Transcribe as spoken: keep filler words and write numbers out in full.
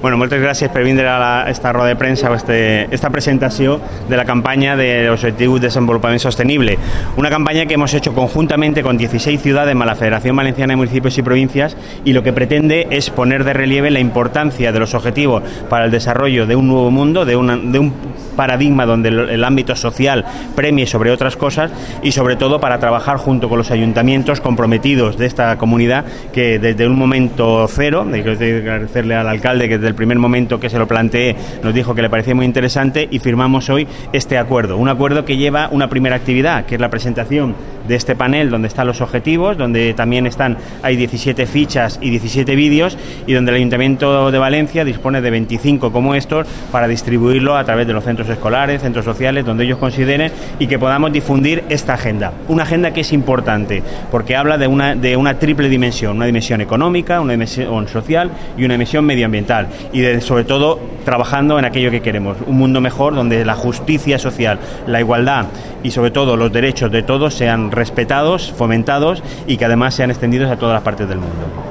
Bueno, moltes gràcies per vindre a la, esta roda de premsa o este, esta presentació de la campaña de los Objetivos de Desenvolupament Sostenible. Una campaña que hemos hecho conjuntamente con dieciséis ciudades más la Federación Valenciana de Municipios y Provincias, y lo que pretende es poner de relieve la importancia de los objetivos para el desarrollo de un nuevo mundo, de, una, de un paradigma donde el, el ámbito social premie sobre otras cosas, y sobre todo para trabajar junto con los ayuntamientos comprometidos de esta comunidad, que desde un momento cero, hay que agradecerle al alcalde que desde el primer momento que se lo planteé nos dijo que le parecía muy interesante, y firmamos hoy este acuerdo, un acuerdo que lleva una primera actividad, que es la presentación de este panel donde están los objetivos, donde también están, hay diecisiete fichas y diecisiete vídeos, y donde el Ayuntamiento de Valencia dispone de veinticinco como estos para distribuirlo a través de los centros escolares, centros sociales, donde ellos consideren, y que podamos difundir esta agenda. Una agenda que es importante porque habla de una, de una triple dimensión, una dimensión económica, una dimensión social y una dimensión medioambiental, y de, sobre todo trabajando en aquello que queremos, un mundo mejor donde la justicia social, la igualdad y sobre todo los derechos de todos sean respetados, fomentados y que además sean extendidos a todas las partes del mundo.